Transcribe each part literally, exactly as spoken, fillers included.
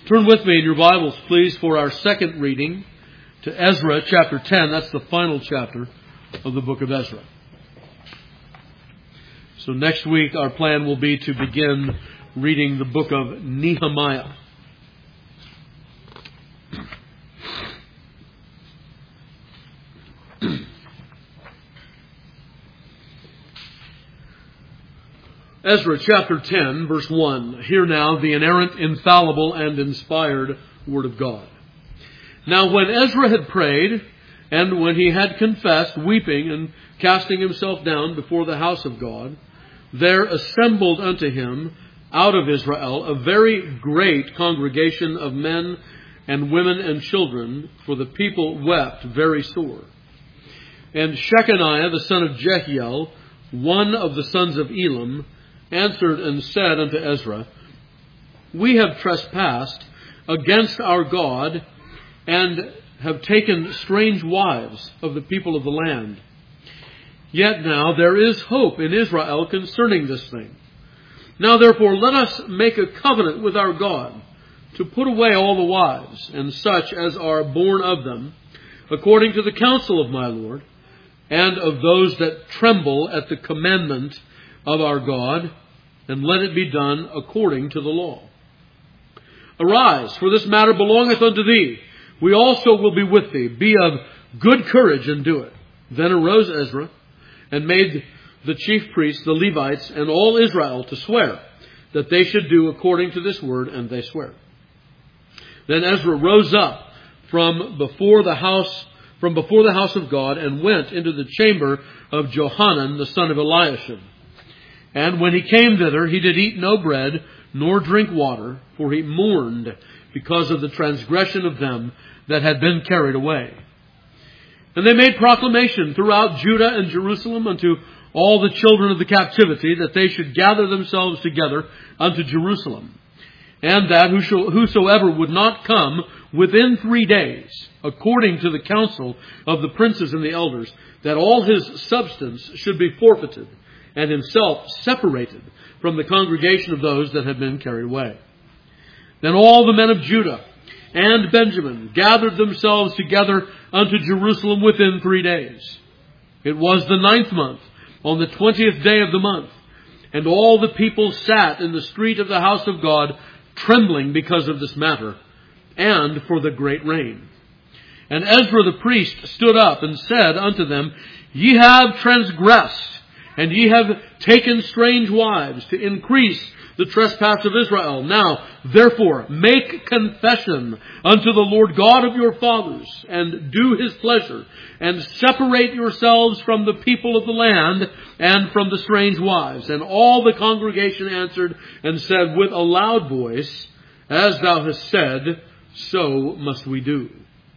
Turn with me in your Bibles, please, for our second reading to Ezra chapter ten. That's the final chapter of the book of Ezra. So next week our plan will be to begin reading the book of Nehemiah. Ezra chapter ten, verse one. Hear now the inerrant, infallible, and inspired Word of God. Now when Ezra had prayed, and when he had confessed, weeping and casting himself down before the house of God, there assembled unto him out of Israel a very great congregation of men and women and children, for the people wept very sore. And Shechaniah the son of Jehiel, one of the sons of Elam, answered and said unto Ezra, We have trespassed against our God, and have taken strange wives of the people of the land. Yet now there is hope in Israel concerning this thing. Now therefore let us make a covenant with our God, to put away all the wives, and such as are born of them, according to the counsel of my Lord, and of those that tremble at the commandment of our God, and let it be done according to the law. Arise, for this matter belongeth unto thee. We also will be with thee. Be of good courage and do it. Then arose Ezra, and made the chief priests, the Levites, and all Israel to swear that they should do according to this word, and they swear. Then Ezra rose up from before the house, from before the house of God, and went into the chamber of Johanan, the son of Eliashib. And when he came thither, he did eat no bread, nor drink water, for he mourned because of the transgression of them that had been carried away. And they made proclamation throughout Judah and Jerusalem unto all the children of the captivity, that they should gather themselves together unto Jerusalem, and that whosoever would not come within three days, according to the counsel of the princes and the elders, that all his substance should be forfeited, and himself separated from the congregation of those that had been carried away. Then all the men of Judah and Benjamin gathered themselves together unto Jerusalem within three days. It was the ninth month, on the twentieth day of the month, and all the people sat in the street of the house of God, trembling because of this matter, and for the great rain. And Ezra the priest stood up and said unto them, Ye have transgressed, and ye have taken strange wives to increase the trespass of Israel. Now, therefore, make confession unto the Lord God of your fathers, and do his pleasure, and separate yourselves from the people of the land, and from the strange wives. And all the congregation answered and said with a loud voice, As thou hast said, so must we do.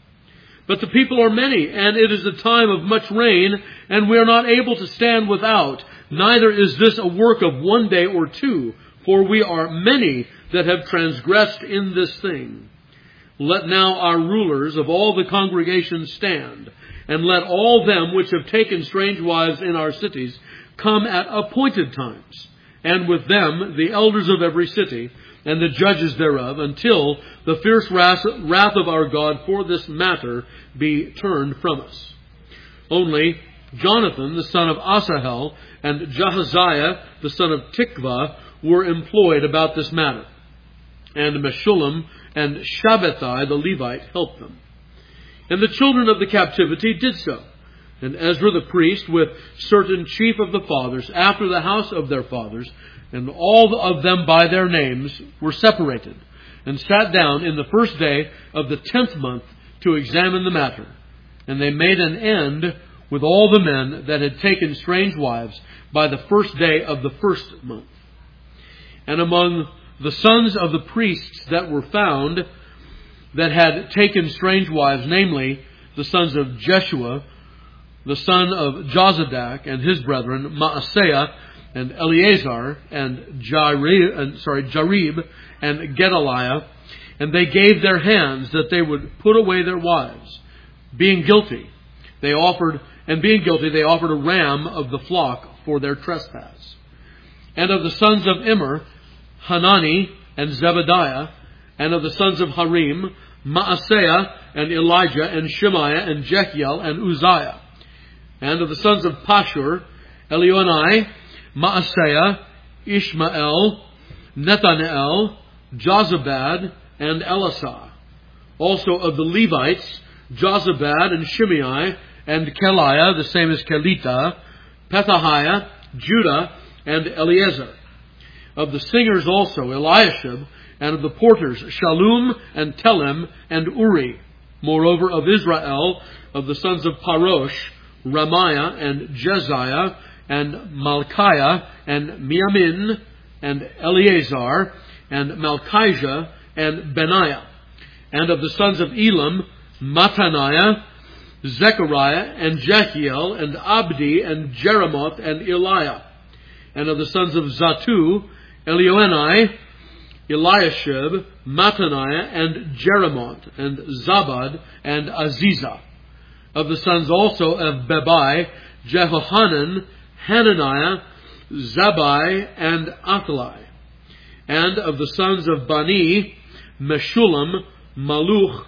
But the people are many, and it is a time of much rain, and we are not able to stand without. Neither is this a work of one day or two, for we are many that have transgressed in this thing. Let now our rulers of all the congregation stand, and let all them which have taken strange wives in our cities come at appointed times, and with them the elders of every city, and the judges thereof, until the fierce wrath of our God for this matter be turned from us. Only Jonathan, the son of Asahel, and Jahaziah, the son of Tikvah, were employed about this matter. And Meshullam and Shabbatai, the Levite, helped them. And the children of the captivity did so. And Ezra the priest, with certain chief of the fathers, after the house of their fathers, and all of them by their names, were separated, and sat down in the first day of the tenth month to examine the matter. And they made an end with all the men that had taken strange wives by the first day of the first month. And among the sons of the priests that were found that had taken strange wives, namely the sons of Jeshua, the son of Jozadak, and his brethren, Maaseiah, and Eleazar, and Jarib, and, sorry, Jarib, and Gedaliah, and they gave their hands that they would put away their wives. Being guilty, they offered, and being guilty, they offered a ram of the flock for their trespass. And of the sons of Immer, Hanani, and Zebediah, And of the sons of Harim, Maaseiah and Elijah and Shemaiah and Jehiel and Uzziah. And of the sons of Pashur, Elionai, Maaseiah, Ishmael, Nethaneel, Jozabad, and Elisah. Also of the Levites, Jozabad and Shimei, and Keliah, the same as Kelita, Pethahiah, Judah, and Eliezer. Of the singers also, Eliashib, and of the porters, Shallum, and Telem, and Uri. Moreover, of Israel, of the sons of Parosh, Ramiah, and Jeziah, and Malchiah, and Miamin, and Eleazar, and Malchijah, and Benaiah. And of the sons of Elam, Mattaniah, Zechariah, and Jehiel, and Abdi, and Jeremoth, and Eliah. And of the sons of Zatu, Elioenai, Eliashib, Mattaniah, and Jeremoth, and Zabad, and Azizah. Of the sons also of Bebai, Jehohanan, Hananiah, Zabai, and Athlai. And of the sons of Bani, Meshullam, Maluch,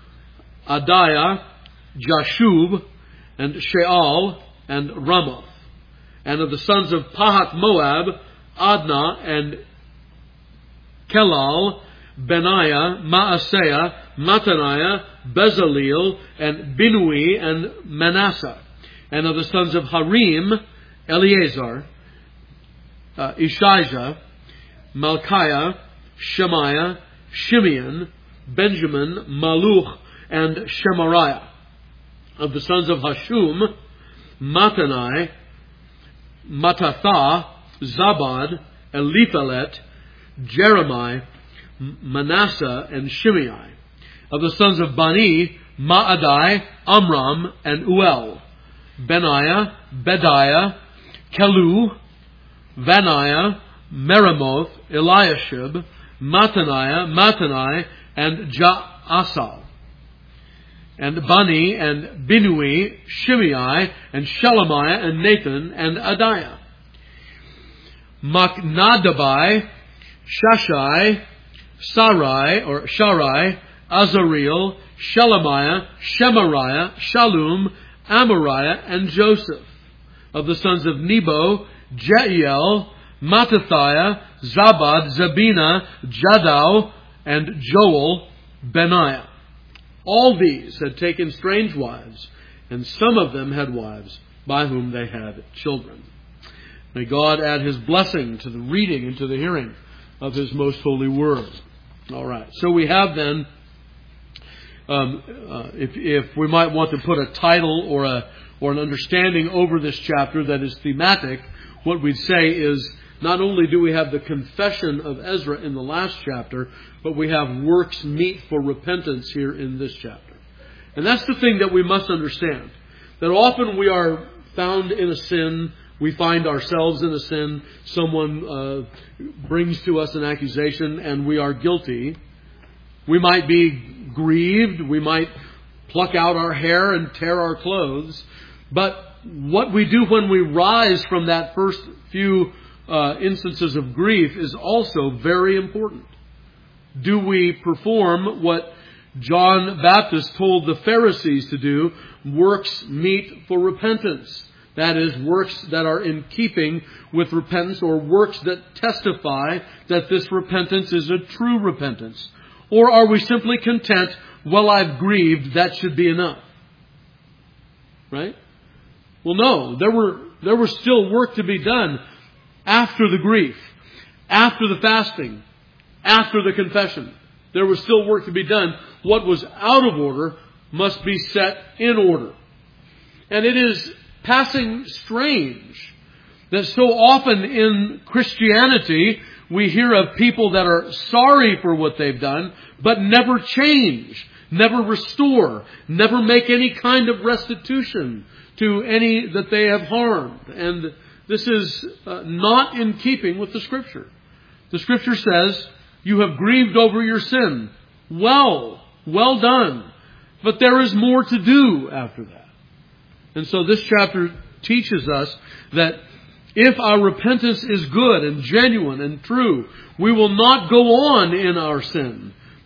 Adiah, Jashub, and Sheal, and Ramoth. And of the sons of Pahat Moab, Adnah, and Kelal, Benaiah, Maaseiah, Mattaniah, Bezaleel, and Binui, and Manasseh. And of the sons of Harim, Eleazar, uh, Ishijah, Malchiah, Shemaiah, Shimeon, Benjamin, Maluch, and Shemariah. Of the sons of Hashum, Mattanai, Mattatha, Zabad, Eliphalet, Jeremiah, Manasseh, and Shimei. Of the sons of Bani, Maadai, Amram, and Uel. Benaiah, Bediah, Kelu, Vaniah, Meremoth, Eliashib, Mattaniah, Mattanai, and Jaasal. And Bani, and Binui, Shimei, and Shelemiah, and Nathan, and Adiah. Machnadabai, Shashai, Sarai, or Sharai, Azareel, Shelemiah, Shemariah, Shallum, Amariah, and Joseph. Of the sons of Nebo, Jeiel, Mattathiah, Zabad, Zabina, Jadau, and Joel, Benaiah. All these had taken strange wives, and some of them had wives by whom they had children. May God add His blessing to the reading and to the hearing of His most holy word. All right. So we have then, um, uh, if, if we might want to put a title or a or an understanding over this chapter that is thematic, what we'd say is not only do we have the confession of Ezra in the last chapter, but we have works meet for repentance here in this chapter. And that's the thing that we must understand. That often we are found in a sin. We find ourselves in a sin. Someone uh, brings to us an accusation and we are guilty. We might be grieved. We might pluck out our hair and tear our clothes. But what we do when we rise from that first few uh, instances of grief is also very important. Do we perform what John Baptist told the Pharisees to do? Works meet for repentance. That is, works that are in keeping with repentance, or works that testify that this repentance is a true repentance. Or are we simply content, well, I've grieved, that should be enough? Right? Well, no, there were there was still work to be done after the grief, after the fasting, after the confession. There was still work to be done. What was out of order must be set in order. And it is passing strange that so often in Christianity we hear of people that are sorry for what they've done, but never change, never restore, never make any kind of restitution to any that they have harmed. And this is uh, not in keeping with the Scripture. The Scripture says, you have grieved over your sin. Well, well done. But there is more to do after that. And so this chapter teaches us that if our repentance is good and genuine and true, we will not go on in our sin,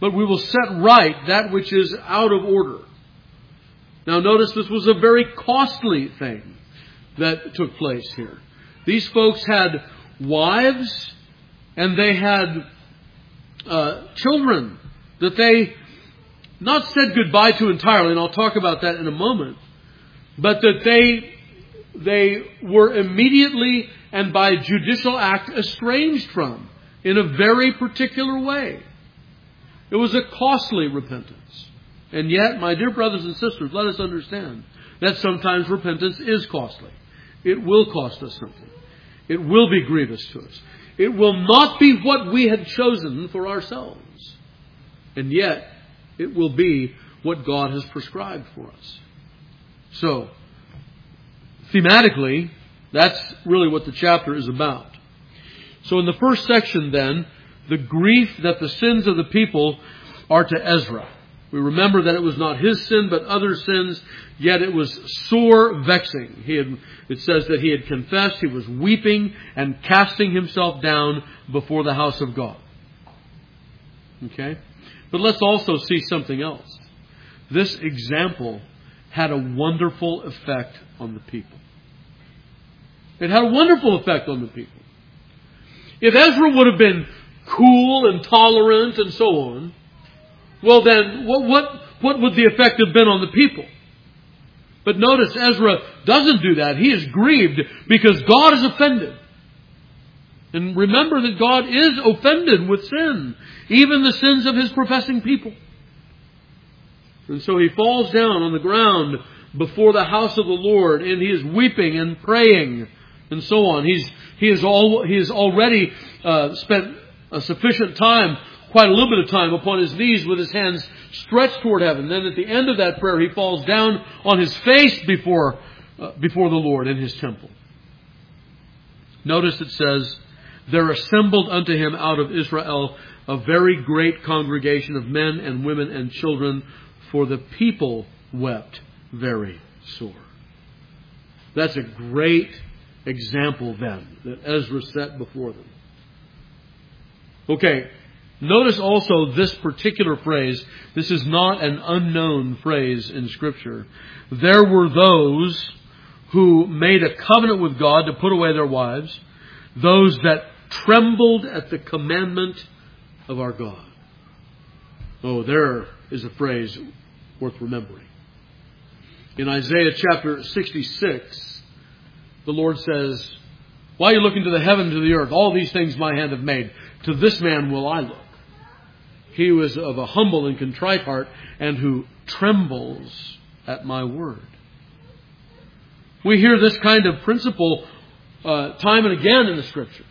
but we will set right that which is out of order. Now notice this was a very costly thing that took place here. These folks had wives and they had uh, children that they not said goodbye to entirely, and I'll talk about that in a moment, but that they they were immediately and by judicial act estranged from in a very particular way. It was a costly repentance. And yet, my dear brothers and sisters, let us understand that sometimes repentance is costly. It will cost us something. It will be grievous to us. It will not be what we had chosen for ourselves. And yet, it will be what God has prescribed for us. So, thematically, that's really what the chapter is about. So in the first section then, the grief that the sins of the people are to Ezra. We remember that it was not his sin, but other sins, yet it was sore vexing. He had, it says that he had confessed, he was weeping and casting himself down before the house of God. Okay? But let's also see something else. This example had a wonderful effect on the people. It had a wonderful effect on the people. If Ezra would have been cool and tolerant and so on, well then, what, what, what would the effect have been on the people? But notice Ezra doesn't do that. He is grieved because God is offended. And remember that God is offended with sin, even the sins of His professing people. And so he falls down on the ground before the house of the Lord, and he is weeping and praying and so on. He's he is all he has already uh, spent a sufficient time, quite a little bit of time, upon his knees with his hands stretched toward heaven. Then at the end of that prayer, he falls down on his face before uh, before the Lord in His temple. Notice it says, "There assembled unto him out of Israel a very great congregation of men and women and children, for the people wept very sore." That's a great example then that Ezra set before them. Okay, notice also this particular phrase. This is not an unknown phrase in Scripture. There were those who made a covenant with God to put away their wives, those that trembled at the commandment of our God. Oh, there is a phrase worth remembering. In Isaiah chapter sixty-six, the Lord says, "Why are you looking to the heaven, to the earth? All these things my hand have made. To this man will I look. He was of a humble and contrite heart, and who trembles at my word." We hear this kind of principle uh, time and again in the Scriptures.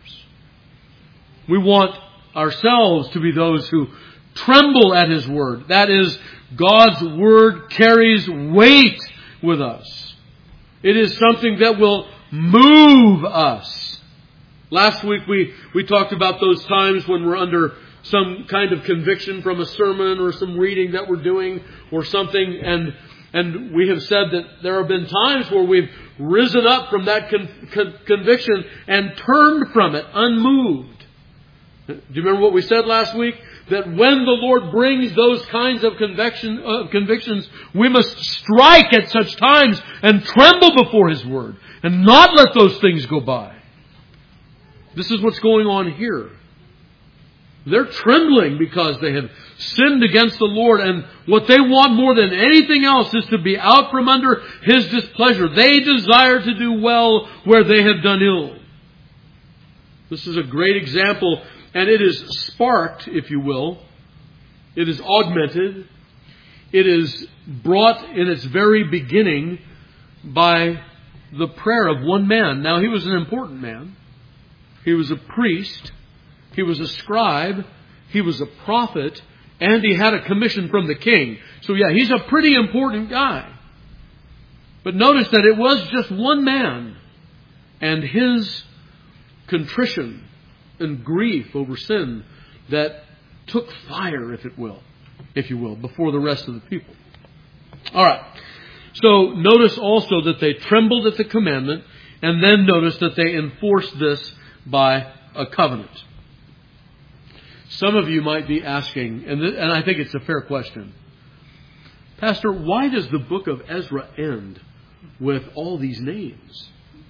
We want ourselves to be those who tremble at His word. That is, God's word carries weight with us. It is something that will move us. Last week we, we talked about those times when we're under some kind of conviction from a sermon or some reading that we're doing or something, and and we have said that there have been times where we've risen up from that con, con, conviction and turned from it unmoved. Do you remember what we said last week? That when the Lord brings those kinds of conviction, uh, convictions, we must strike at such times and tremble before His word and not let those things go by. This is what's going on here. They're trembling because they have sinned against the Lord, and what they want more than anything else is to be out from under His displeasure. They desire to do well where they have done ill. This is a great example, and it is sparked, if you will. It is augmented. It is brought in its very beginning by the prayer of one man. Now, he was an important man. He was a priest. He was a scribe. He was a prophet. And he had a commission from the king. So yeah, he's a pretty important guy. But notice that it was just one man and his contrition and grief over sin that took fire, if it will, if you will, before the rest of the people. All right. So notice also that they trembled at the commandment, and then notice that they enforced this by a covenant. Some of you might be asking, and, th- and I think it's a fair question, Pastor, why does the book of Ezra end with all these names?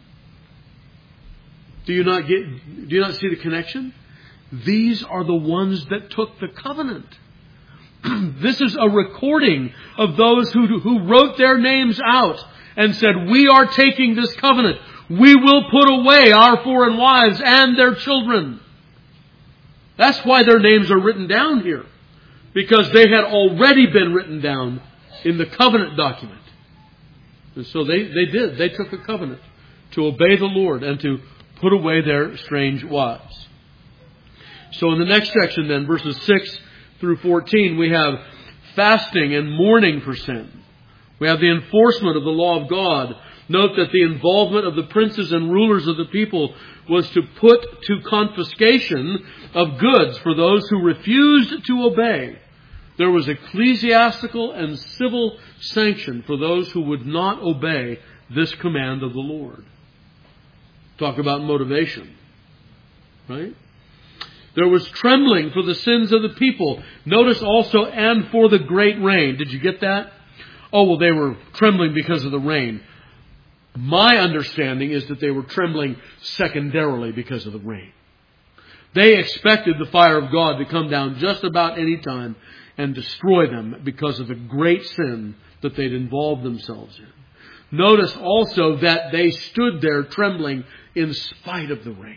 Do you not get, do you not see the connection? These are the ones that took the covenant. This is a recording of those who, who wrote their names out and said, we are taking this covenant. We will put away our foreign wives and their children. That's why their names are written down here. Because they had already been written down in the covenant document. And so they, they did. They took a covenant to obey the Lord and to put away their strange wives. So in the next section then, verses six through fourteen, we have fasting and mourning for sin. We have the enforcement of the law of God. Note that the involvement of the princes and rulers of the people was to put to confiscation of goods for those who refused to obey. There was ecclesiastical and civil sanction for those who would not obey this command of the Lord. Talk about motivation, right? There was trembling for the sins of the people. Notice also, and for the great rain. Did you get that? Oh, well, they were trembling because of the rain. My understanding is that they were trembling secondarily because of the rain. They expected the fire of God to come down just about any time and destroy them because of the great sin that they'd involved themselves in. Notice also that they stood there trembling in spite of the rain.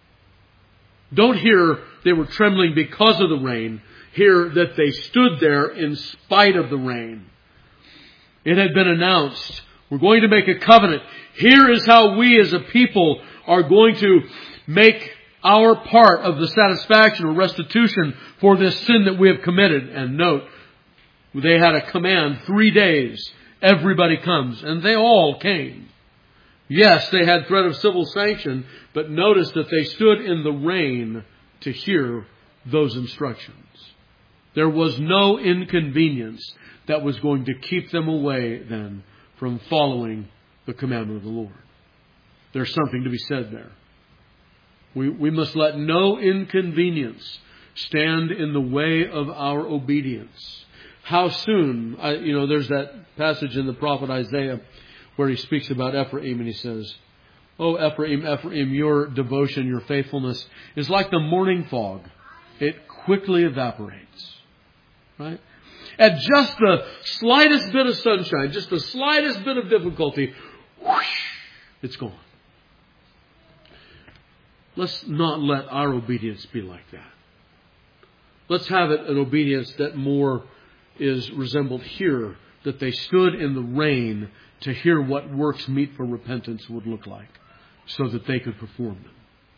Don't hear they were trembling because of the rain. Hear that they stood there in spite of the rain. It had been announced, we're going to make a covenant. Here is how we as a people are going to make our part of the satisfaction or restitution for this sin that we have committed. And note, they had a command, three days, everybody comes. And they all came. Yes, they had threat of civil sanction, but notice that they stood in the rain to hear those instructions. There was no inconvenience that was going to keep them away then from following the commandment of the Lord. There's something to be said there. We, we must let no inconvenience stand in the way of our obedience. How soon, I, you know, there's that passage in the prophet Isaiah where he speaks about Ephraim and he says, "Oh, Ephraim, Ephraim, your devotion, your faithfulness is like the morning fog. It quickly evaporates." Right? At just the slightest bit of sunshine, just the slightest bit of difficulty, whoosh, it's gone. Let's not let our obedience be like that. Let's have it an obedience that more is resembled here, that they stood in the rain to hear what works meet for repentance would look like, so that they could perform them.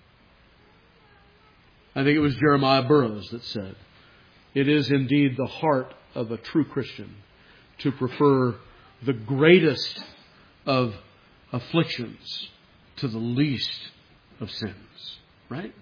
I think it was Jeremiah Burroughs that said, "It is indeed the heart of a true Christian to prefer the greatest of afflictions to the least of sins." Right?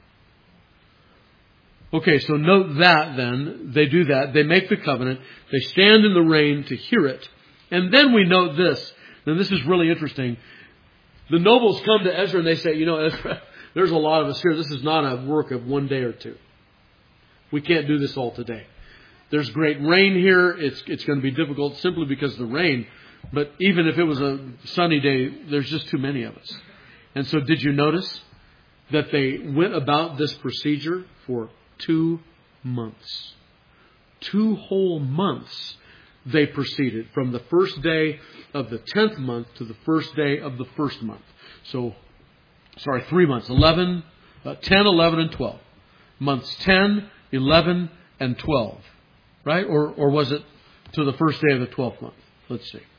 Okay, so note that then. They do that. They make the covenant. They stand in the rain to hear it. And then we note this. And this is really interesting. The nobles come to Ezra and they say, you know, Ezra, there's a lot of us here. This is not a work of one day or two. We can't do this all today. There's great rain here. It's, it's going to be difficult simply because of the rain. But even if it was a sunny day, there's just too many of us. And so did you notice that they went about this procedure for two months? Two whole months they proceeded from the first day of the tenth month to the first day of the first month. So, sorry, three months. eleven, uh, ten, eleven, and twelve. Months ten, eleven, and twelve. Right? Or, or was it to the first day of the twelfth month? Let's see.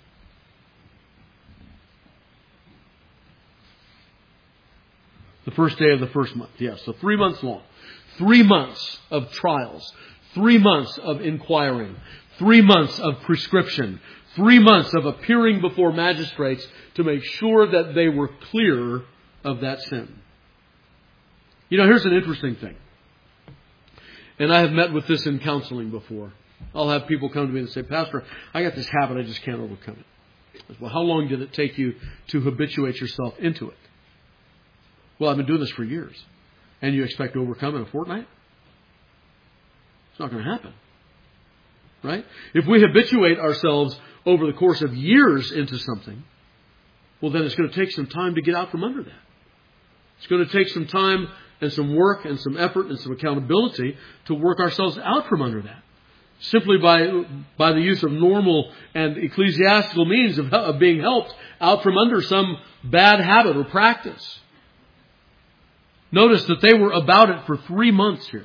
The first day of the first month. Yes, so three months long. Three months of trials. Three months of inquiring. Three months of prescription. Three months of appearing before magistrates to make sure that they were clear of that sin. You know, here's an interesting thing. And I have met with this in counseling before. I'll have people come to me and say, "Pastor, I got this habit, I just can't overcome it." I say, "Well, how long did it take you to habituate yourself into it?" "Well, I've been doing this for years." "And you expect to overcome in a fortnight?" It's not going to happen. Right? If we habituate ourselves over the course of years into something, well, then it's going to take some time to get out from under that. It's going to take some time and some work and some effort and some accountability to work ourselves out from under that. Simply by by the use of normal and ecclesiastical means of, of being helped out from under some bad habit or practice. Notice that they were about it for three months here.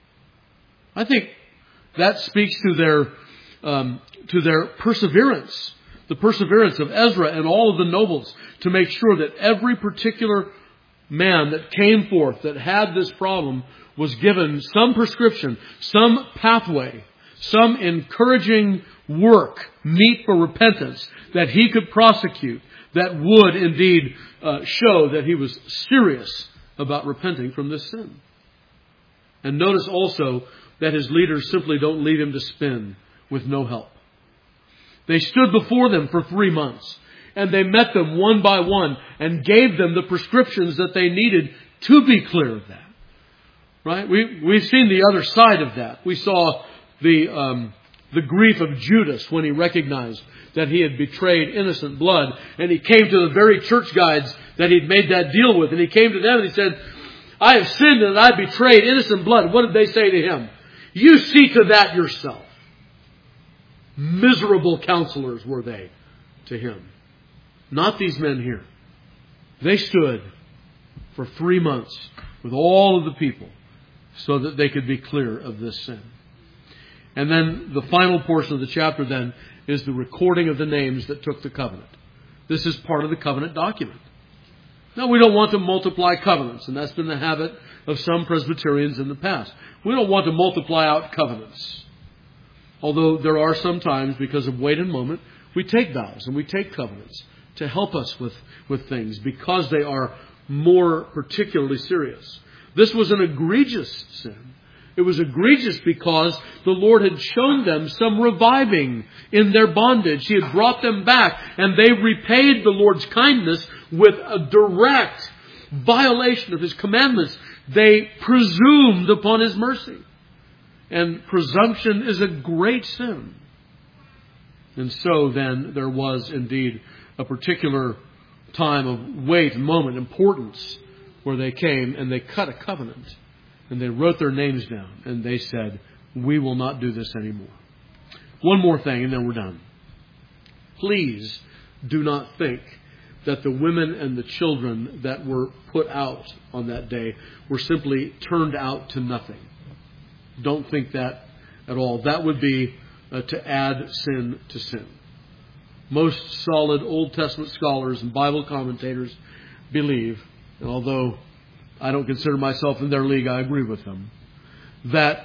I think that speaks to their um, to their perseverance, the perseverance of Ezra and all of the nobles to make sure that every particular man that came forth that had this problem was given some prescription, some pathway, some encouraging work, meet for repentance that he could prosecute that would indeed uh, show that he was serious about repenting from this sin. And notice also that his leaders simply don't leave him to spin with no help. They stood before them for three months and they met them one by one and gave them the prescriptions that they needed to be clear of that. Right? We, we've seen the other side of that. We saw the, um, the grief of Judas when he recognized that he had betrayed innocent blood. And he came to the very church guides that he'd made that deal with. And he came to them and he said, I have sinned and I betrayed innocent blood. What did they say to him? You see to that yourself. Miserable counselors were they to him. Not these men here. They stood for three months with all of the people so that they could be clear of this sin. And then the final portion of the chapter then is the recording of the names that took the covenant. This is part of the covenant document. Now, we don't want to multiply covenants, and that's been the habit of some Presbyterians in the past. We don't want to multiply out covenants. Although there are some times, because of weight and moment, we take vows and we take covenants to help us with, with things because they are more particularly serious. This was an egregious sin. It was egregious because the Lord had shown them some reviving in their bondage. He had brought them back, and they repaid the Lord's kindness with a direct violation of His commandments. They presumed upon His mercy. And presumption is a great sin. And so then there was indeed a particular time of weight, moment, importance, where they came and they cut a covenant. And they wrote their names down. And they said, we will not do this anymore. One more thing and then we're done. Please do not think that the women and the children that were put out on that day were simply turned out to nothing. Don't think that at all. That would be uh, to add sin to sin. Most solid Old Testament scholars and Bible commentators believe, and although I don't consider myself in their league, I agree with them, that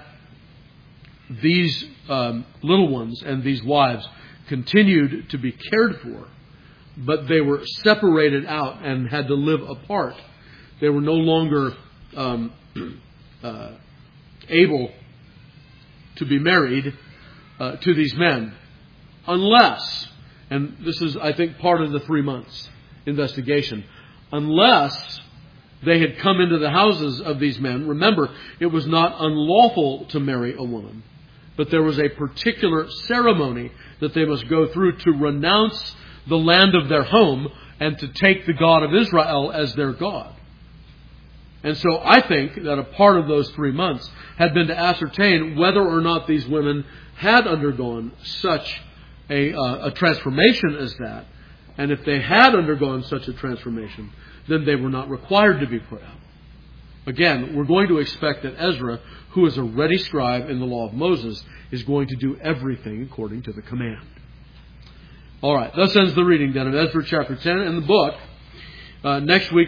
these um, little ones and these wives continued to be cared for, but they were separated out and had to live apart. They were no longer um, uh, able to be married uh, to these men, unless, and this is, I think, part of the three months investigation, unless they had come into the houses of these men. Remember, it was not unlawful to marry a woman, but there was a particular ceremony that they must go through to renounce the land of their home and to take the God of Israel as their God. And so I think that a part of those three months had been to ascertain whether or not these women had undergone such a, uh, a transformation as that. And if they had undergone such a transformation, then they were not required to be put out. Again, we're going to expect that Ezra, who is a ready scribe in the law of Moses, is going to do everything according to the command. All right, thus ends the reading then of Ezra chapter ten and the book. Uh, next week,